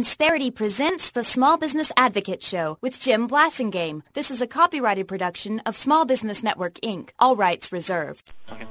Insperity presents the Small Business Advocate Show with Jim Blasingame. This is a copyrighted production of Small Business Network, Inc. All rights reserved. Okay.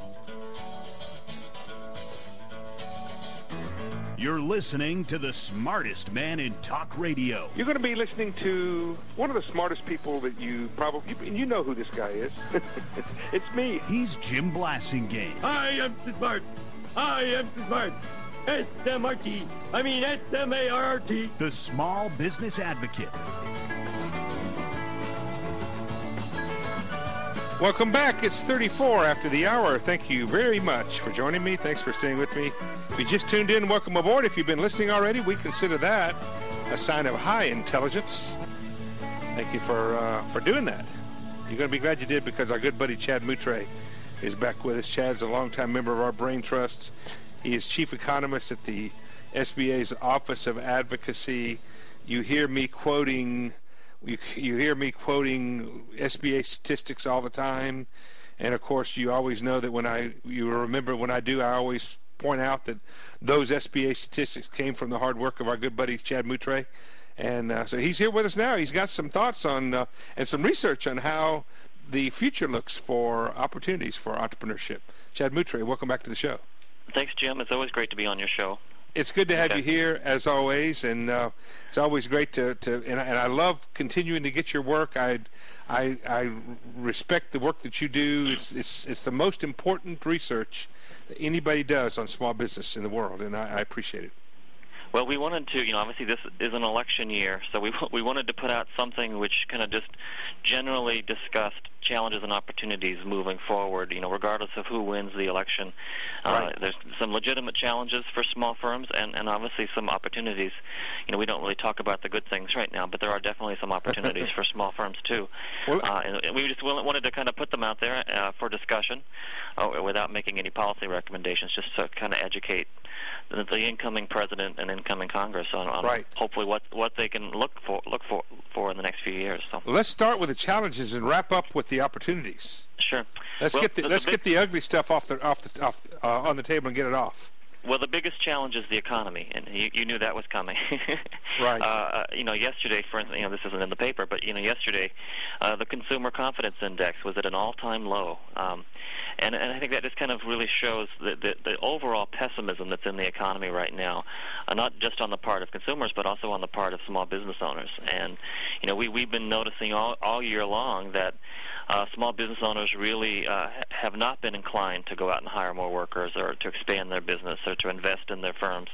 You're listening to the smartest man in talk radio. You're going to be listening to one of the smartest people that you know who this guy is. It's me. He's Jim Blasingame. I am smart. I am smart. S-M-R-T. I mean S-M-A-R-R-T. The Small Business Advocate. Welcome back. It's 34 after the hour. Thank you very much for joining me. Thanks for staying with me. If you just tuned in, welcome aboard. If you've been listening already, we consider that a sign of high intelligence. Thank you for doing that. You're going to be glad you did, because our good buddy Chad Moutre is back with us. Chad's a longtime member of our Brain Trust. He is chief economist at the SBA's Office of Advocacy. You hear me quoting SBA statistics all the time, and of course you always know that when I always point out that those SBA statistics came from the hard work of our good buddy Chad Moutre. And so he's here with us now. He's got some thoughts on and some research on how the future looks for opportunities for entrepreneurship. Chad Moutre, welcome back to the show. Thanks, Jim. It's always great to be on your show. It's good to have you here, as always, and it's always great to and I love continuing to get your work. I respect the work that you do. It's the most important research that anybody does on small business in the world, and I appreciate it. Well, we wanted to, obviously this is an election year, so we wanted to put out something which kind of just generally discussed challenges and opportunities moving forward, regardless of who wins the election. Right. There's some legitimate challenges for small firms and obviously some opportunities. We don't really talk about the good things right now, but there are definitely some opportunities for small firms too. Well, and we just wanted to kind of put them out there for discussion without making any policy recommendations, just to kind of educate the incoming president and incoming Congress on right. hopefully what they can look for in the next few years. So let's start with the challenges and wrap up with the opportunities. Sure. Let's get the ugly stuff on the table and get it off. Well, the biggest challenge is the economy, and you knew that was coming. Right. Yesterday, for instance, this isn't in the paper, but yesterday, the Consumer Confidence Index was at an all-time low, and I think that just kind of really shows the overall pessimism that's in the economy right now, not just on the part of consumers, but also on the part of small business owners. And we've been noticing all year long that small business owners really have not been inclined to go out and hire more workers or to expand their business or to invest in their firms.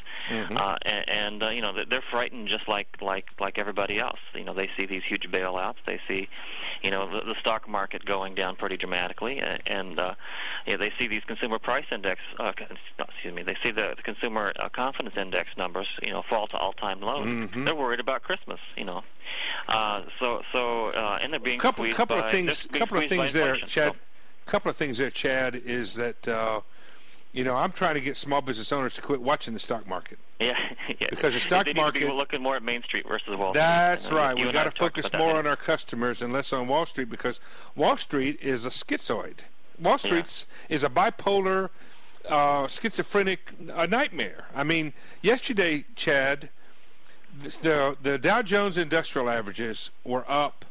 Mm-hmm. They're frightened just like everybody else. They see these huge bailouts. They see, the stock market going down pretty dramatically, and they see these consumer price index. They see the consumer confidence index numbers, fall to all-time lows. Mm-hmm. They're worried about Christmas, and they're being squeezed couple of things there, Chad. Couple of things there, Chad, is that I'm trying to get small business owners to quit watching the stock market. Yeah. Because the stock market. Need to be looking more at Main Street versus Wall Street. That's right. We've got to focus more on our customers and less on Wall Street, because Wall Street is a schizoid. Wall Street is a bipolar, schizophrenic nightmare. I mean, yesterday, Chad, the Dow Jones Industrial Averages were up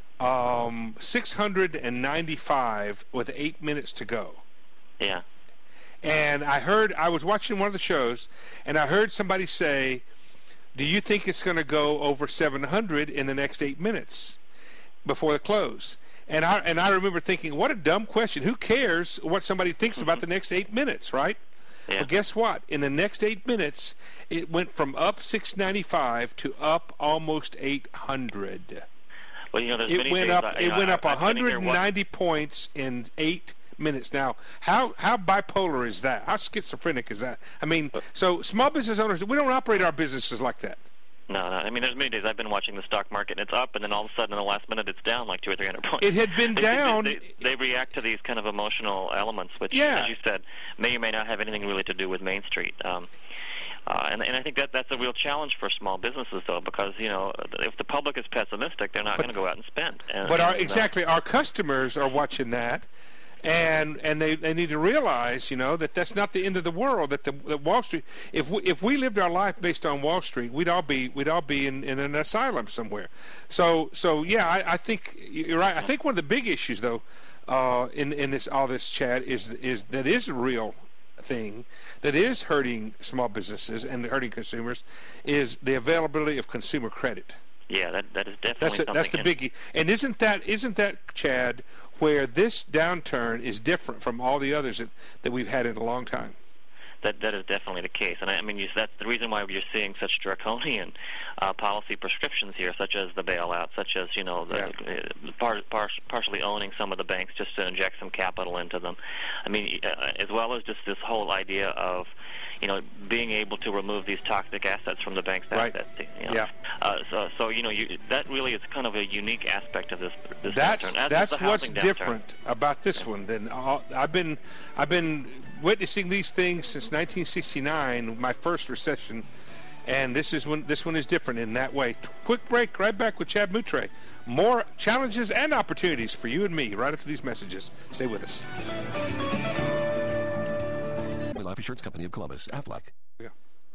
695 with 8 minutes to go. Yeah. And I was watching one of the shows, and I heard somebody say, do you think it's going to go over 700 in the next 8 minutes before the close? And I remember thinking, what a dumb question. Who cares what somebody thinks about the next 8 minutes, right? Yeah. Well, guess what? In the next 8 minutes, it went from up 695 to up almost 800. Well, there's it many went days up. It went up 190 points in 8 minutes. Now, how bipolar is that? How schizophrenic is that? I mean, so small business owners, we don't operate our businesses like that. No. I mean, there's many days I've been watching the stock market, and it's up, and then all of a sudden, in the last minute, it's down like 200 or 300 points. It had been down. They react to these kind of emotional elements, which, as you said, may or may not have anything really to do with Main Street. And I think that's a real challenge for small businesses, though, because if the public is pessimistic, they're not going to go out and spend. Our customers are watching that, And they need to realize, that that's not the end of the world. That Wall Street, if we lived our life based on Wall Street, we'd all be in an asylum somewhere. So yeah, I think you're right. I think one of the big issues though, in this, Chad, is a real thing that is hurting small businesses and hurting consumers, is the availability of consumer credit. Yeah, that is definitely something. That's the biggie. And isn't that, Chad, where this downturn is different from all the others that we've had in a long time? That is definitely the case, and I mean that's the reason why you're seeing such draconian policy prescriptions here, such as the bailout, such as partially owning some of the banks just to inject some capital into them. I mean, as well as just this whole idea of being able to remove these toxic assets from the bank's assets. Yeah. That really is kind of a unique aspect of this downturn. That's what's different about this one. Then I've been witnessing these things since 1969, my first recession, and this one is different in that way. Quick break. Right back with Chad Moutre. More challenges and opportunities for you and me right after these messages. Stay with us. Life Insurance Company of Columbus, Aflac. Yeah.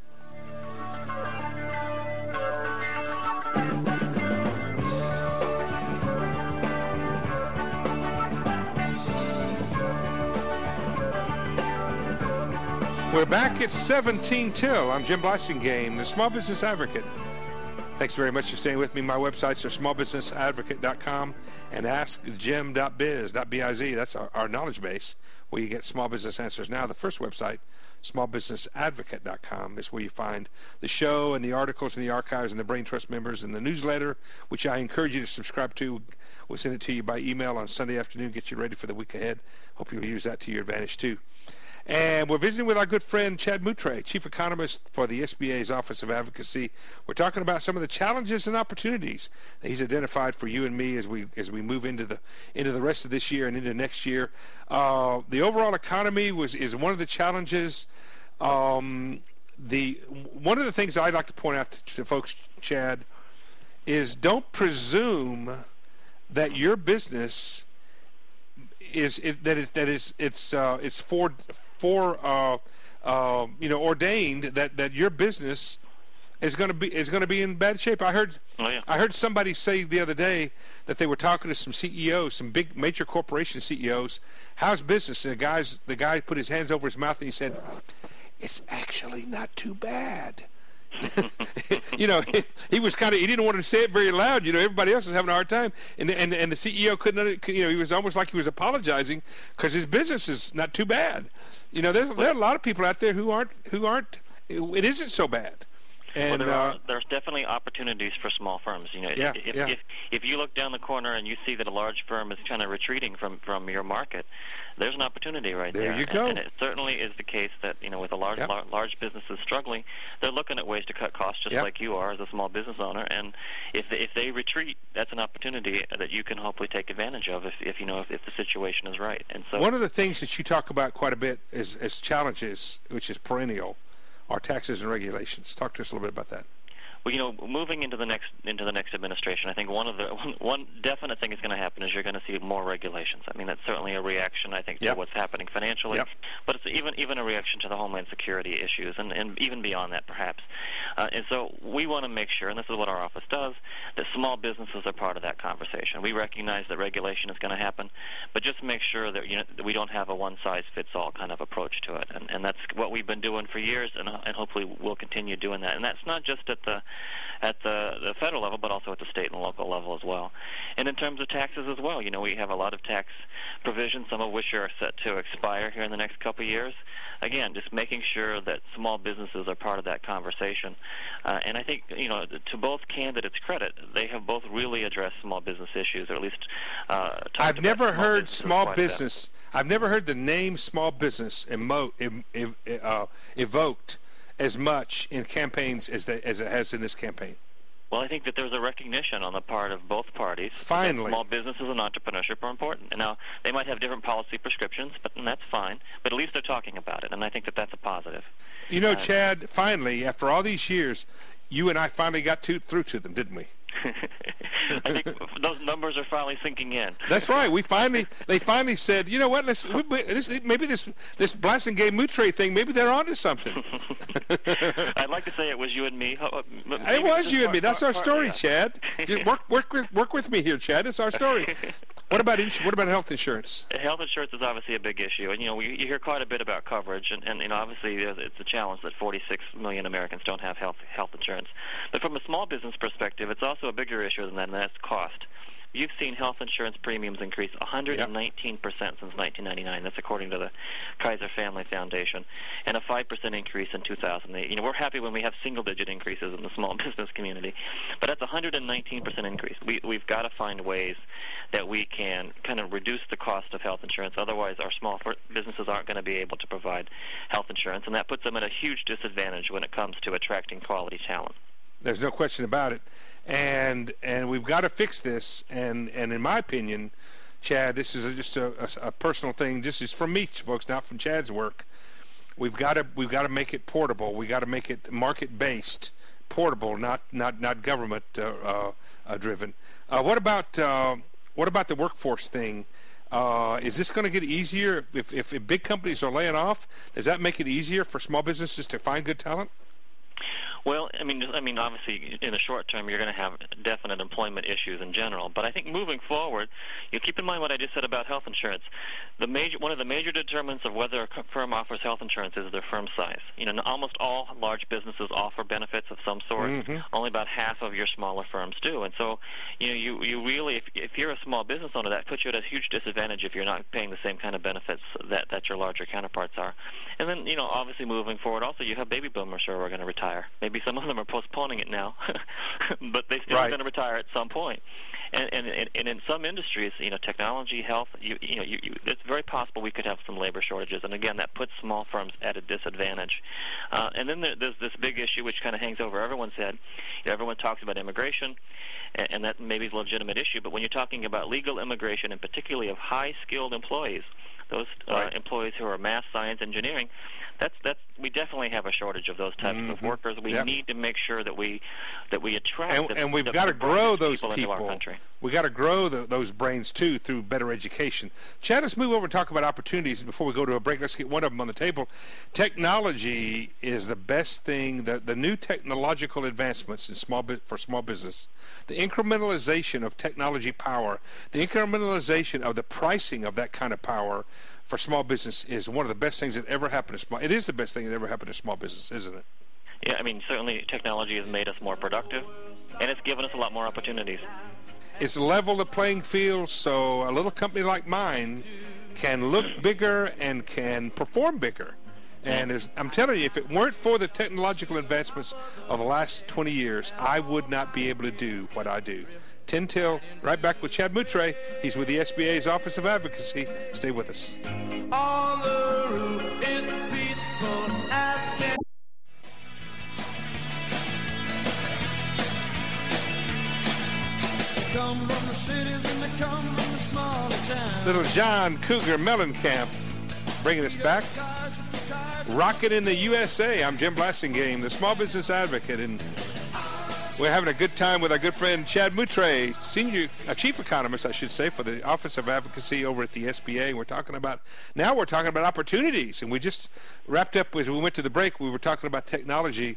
We're back at 17 till. I'm Jim Blasingame, the Small Business Advocate. Thanks very much for staying with me. My websites are smallbusinessadvocate.com and askjim.biz. That's our knowledge base, where you get small business answers. Now, the first website, smallbusinessadvocate.com, is where you find the show and the articles and the archives and the Brain Trust members and the newsletter, which I encourage you to subscribe to. We'll send it to you by email on Sunday afternoon, get you ready for the week ahead. Hope you'll use that to your advantage, too. And we're visiting with our good friend Chad Moutre, Chief Economist for the SBA's Office of Advocacy. We're talking about some of the challenges and opportunities that he's identified for you and me as we move into the rest of this year and into next year. The overall economy is one of the challenges. One of the things I'd like to point out to folks, Chad, is don't presume that your business is ordained that your business is going to be in bad shape. I heard somebody say the other day that they were talking to some CEOs, some big major corporation CEOs. How's business? And the guy put his hands over his mouth and he said, "It's actually not too bad." He didn't want to say it very loud. Everybody else is having a hard time, and the CEO couldn't. He was almost like he was apologizing because his business is not too bad. There are a lot of people out there who aren't. It isn't so bad. And there's definitely opportunities for small firms. If you look down the corner and you see that a large firm is kind of retreating from your market, there's an opportunity right there. There you go. And it certainly is the case that with a large businesses struggling, they're looking at ways to cut costs just like you are as a small business owner. And if they retreat, that's an opportunity that you can hopefully take advantage of if the situation is right. And so one of the things that you talk about quite a bit as challenges, which is perennial, are taxes and regulations. Talk to us a little bit about that. Well, moving into the next administration, I think one definite thing is going to happen is you're going to see more regulations. I mean, that's certainly a reaction, I think, to what's happening financially, but it's even a reaction to the homeland security issues, and even beyond that, perhaps. And so we want to make sure, and this is what our office does, that small businesses are part of that conversation. We recognize that regulation is going to happen, but just make sure that that we don't have a one-size-fits-all kind of approach to it, and that's what we've been doing for years, and hopefully we'll continue doing that. And that's not just at the federal level, but also at the state and local level as well. And in terms of taxes as well, we have a lot of tax provisions, some of which are set to expire here in the next couple of years. Again, just making sure that small businesses are part of that conversation. And I think, to both candidates' credit, they have both really addressed small business issues, or at least I've never heard small business. I've never heard the name small business evoked as much in campaigns as it has in this campaign. Well, I think that there's a recognition on the part of both parties Finally. that small businesses and entrepreneurship are important. And now, they might have different policy prescriptions, and that's fine. But at least they're talking about it, and I think that that's a positive. Chad, finally, after all these years, you and I finally got through to them, didn't we? I think those numbers are finally sinking in. That's right. They finally said, you know what? Maybe this Blasingame Moutre thing. Maybe they're onto something. I'd like to say it was you and me. It was you and me. That's our story, Chad. Work with me here, Chad. It's our story. What about health insurance? Health insurance is obviously a big issue, and you hear quite a bit about coverage, and obviously it's a challenge that 46 million Americans don't have health insurance. But from a small business perspective, it's also a bigger issue than that, and that's cost. You've seen health insurance premiums increase 119% since 1999. That's according to the Kaiser Family Foundation, and a 5% increase in 2008. We're happy when we have single-digit increases in the small business community, but that's a 119% increase. We've got to find ways that we can kind of reduce the cost of health insurance. Otherwise, our small businesses aren't going to be able to provide health insurance, and that puts them at a huge disadvantage when it comes to attracting quality talent. There's no question about it. And we've got to fix this. And in my opinion, Chad, this is just a personal thing. This is from me, folks, not from Chad's work. We've got to make it portable. We got to make it market-based, portable, not government driven. What about the workforce thing? Is this going to get easier if big companies are laying off? Does that make it easier for small businesses to find good talent? Well, I mean, obviously, in the short term, you're going to have definite employment issues in general. But I think moving forward, you keep in mind what I just said about health insurance. One of the major determinants of whether a firm offers health insurance is their firm size. Almost all large businesses offer benefits of some sort. Mm-hmm. Only about half of your smaller firms do. And so, you really, if you're a small business owner, that puts you at a huge disadvantage if you're not paying the same kind of benefits that your larger counterparts are. And then, obviously, moving forward, also you have baby boomers who are going to retire. Maybe some of them are postponing it now, but they still are going to retire at some point. And in some industries, technology, health, it's very possible we could have some labor shortages. And again, that puts small firms at a disadvantage. And then there's this big issue which kind of hangs over everyone's head. Everyone talks about immigration, and that maybe is a legitimate issue. But when you're talking about legal immigration, and particularly of high-skilled employees, those employees who are math, science, engineering, we definitely have a shortage of those types of workers. We need to make sure that we attract and we've got to grow those people into our country. We got to grow those brains too through better education. Chad, let's move over and talk about opportunities. Before we go to a break, let's get one of them on the table. Technology is the best thing. The new technological advancements for small business, the incrementalization of technology power, the incrementalization of the pricing of that kind of power for small business is one of the best things that ever happened to small. It is the best thing that ever happened to small business, isn't it? Yeah, certainly technology has made us more productive, and it's given us a lot more opportunities. It's leveled the playing field, so a little company like mine can look bigger and can perform bigger. And I'm telling you, if it weren't for the technological advancements of the last 20 years, I would not be able to do what I do. 10 till, right back with Chad Moutre. He's with the SBA's Office of Advocacy. Stay with us. On the roof is peaceful as can. They come from the cities and they come from the smaller towns. Little John Cougar Mellencamp bringing us back. Rocket in the USA. I'm Jim Blasingame, the Small Business Advocate, and we're having a good time with our good friend Chad Moutre, chief economist, I should say, for the Office of Advocacy over at the SBA. We're talking about opportunities, and we just wrapped up as we went to the break. We were talking about technology.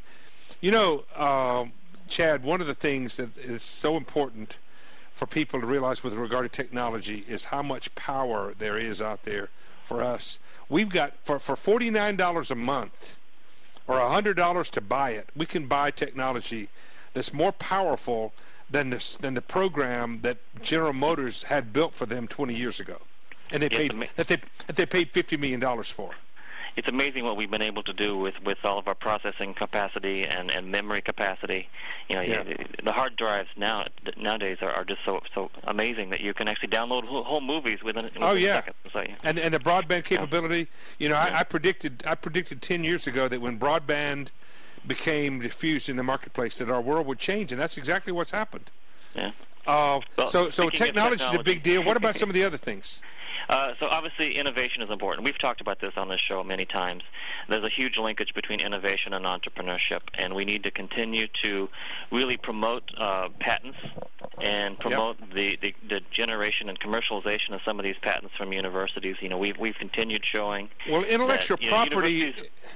Chad, one of the things that is so important for people to realize with regard to technology is how much power there is out there for us. We've got for $49 a month or $100 to buy it, we can buy technology that's more powerful than the program that General Motors had built for them 20 years ago, and they paid $50 million for. It's amazing what we've been able to do with all of our processing capacity and memory capacity. The hard drives nowadays are just so amazing that you can actually download whole movies within seconds. So, and the broadband capability. I predicted 10 years ago that when broadband became diffused in the marketplace that our world would change, and that's exactly what's happened. Yeah. So technology is a big deal. What about some of the other things? So obviously innovation is important. We've talked about this on this show many times. There's a huge linkage between innovation and entrepreneurship, and we need to continue to really promote patents and promote the generation and commercialization of some of these patents from universities. We've continued showing intellectual that, property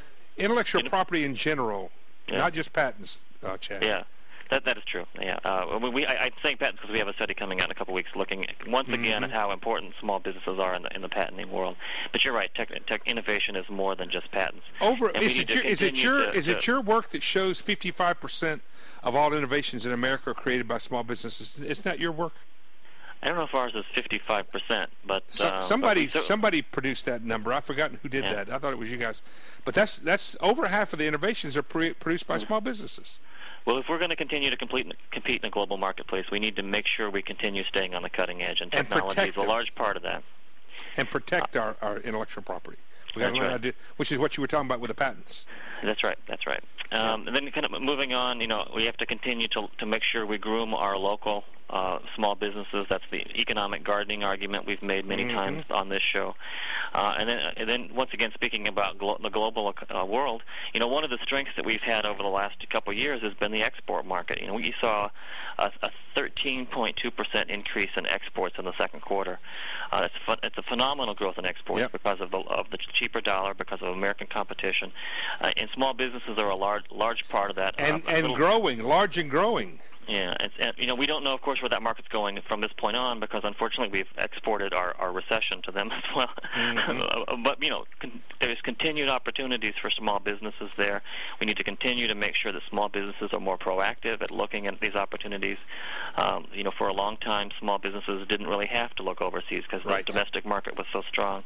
in general, not just patents, Chad. Yeah. That is true. Yeah, I'm saying patents because we have a study coming out in a couple of weeks looking once again at how important small businesses are in the patenting world. But you're right. Tech innovation is more than just patents. Is it your work that shows 55% of all innovations in America are created by small businesses? Isn't that your work? I don't know if ours is 55%, but somebody produced that number. I've forgotten who did that. I thought it was you guys. But that's over half of the innovations are produced by small businesses. Well, if we're going to continue to compete in a global marketplace, we need to make sure we continue staying on the cutting edge, and technology is a large part of that. And protect our intellectual property. We got to learn how to do, which is what you were talking about with the patents. That's right. And then kind of moving on, we have to continue to make sure we groom our local small businesses. That's the economic gardening argument we've made many times on this show. And then once again, speaking about the global world, one of the strengths that we've had over the last couple of years has been the export market. We saw a 13.2% increase in exports in the second quarter. It's a phenomenal growth in exports because of the cheaper dollar, because of American competition. And small businesses are a large part of that. Large and growing. Yeah, and we don't know, of course, where that market's going from this point on, because unfortunately we've exported our recession to them as well. But there's continued opportunities for small businesses there. We need to continue to make sure that small businesses are more proactive at looking at these opportunities. For a long time, small businesses didn't really have to look overseas because the domestic market was so strong.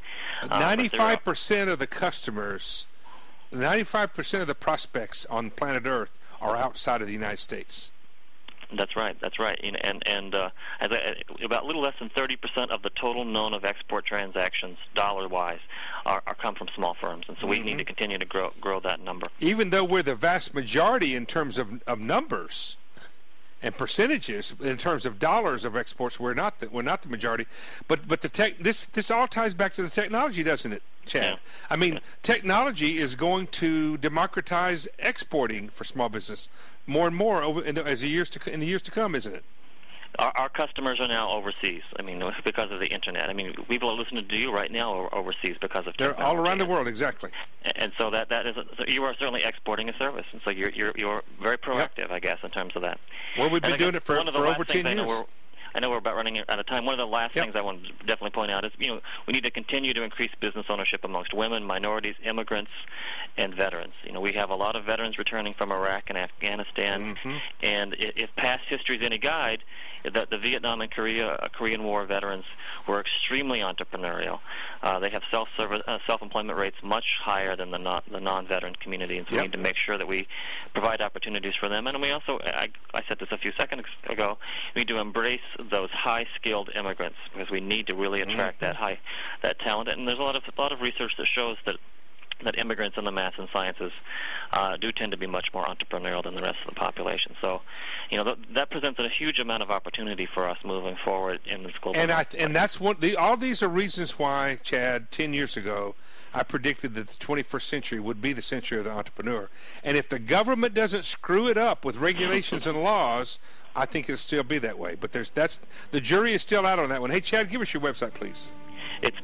95% of the customers, 95% of the prospects on planet Earth are outside of the United States. That's right. And about a little less than 30% of the total known of export transactions, dollar-wise, are come from small firms, and so we need to continue to grow that number. Even though we're the vast majority in terms of numbers and percentages, in terms of dollars of exports, we're not the majority. But this all ties back to the technology, doesn't it, Chad? Yeah. I mean, technology is going to democratize exporting for small business more and more in the years to come, isn't it? Our customers are now overseas. I mean, because of the internet. I mean, people are listening to you right now overseas because of technology. They're all around the world, exactly. And so that is so you are certainly exporting a service, and so you're very proactive, I guess, in terms of that. Well, we've been doing it for over 10 years. I know we're about running out of time. One of the last things I want to definitely point out is, we need to continue to increase business ownership amongst women, minorities, immigrants, and veterans. We have a lot of veterans returning from Iraq and Afghanistan, and if past history is any guide, the Vietnam and Korean War veterans were extremely entrepreneurial. They have self-employment rates much higher than the non-veteran community, and so we need to make sure that we provide opportunities for them. And we also, I said this a few seconds ago, we need to embrace those high-skilled immigrants, because we need to really attract that talent. And there's a lot of research that shows that immigrants in the math and sciences do tend to be much more entrepreneurial than the rest of the population. So, that presents a huge amount of opportunity for us moving forward in this global market. And that's all these are reasons why, Chad, 10 years ago, I predicted that the 21st century would be the century of the entrepreneur. And if the government doesn't screw it up with regulations and laws, I think it'll still be that way. But the jury is still out on that one. Hey, Chad, give us your website, please. It's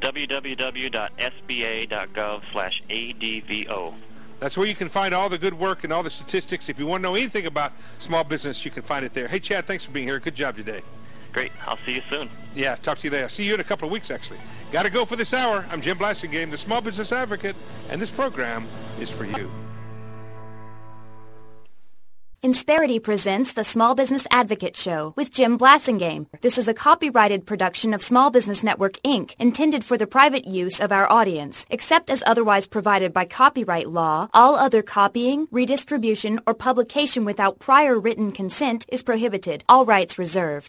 www.sba.gov/ADVO. That's where you can find all the good work and all the statistics. If you want to know anything about small business, you can find it there. Hey, Chad, thanks for being here. Good job today. Great. I'll see you soon. Yeah, talk to you later. See you in a couple of weeks, actually. Got to go for this hour. I'm Jim Blasingame, the Small Business Advocate, and this program is for you. Insperity presents the Small Business Advocate Show with Jim Blasingame. This is a copyrighted production of Small Business Network, Inc., intended for the private use of our audience. Except as otherwise provided by copyright law, all other copying, redistribution, or publication without prior written consent is prohibited. All rights reserved.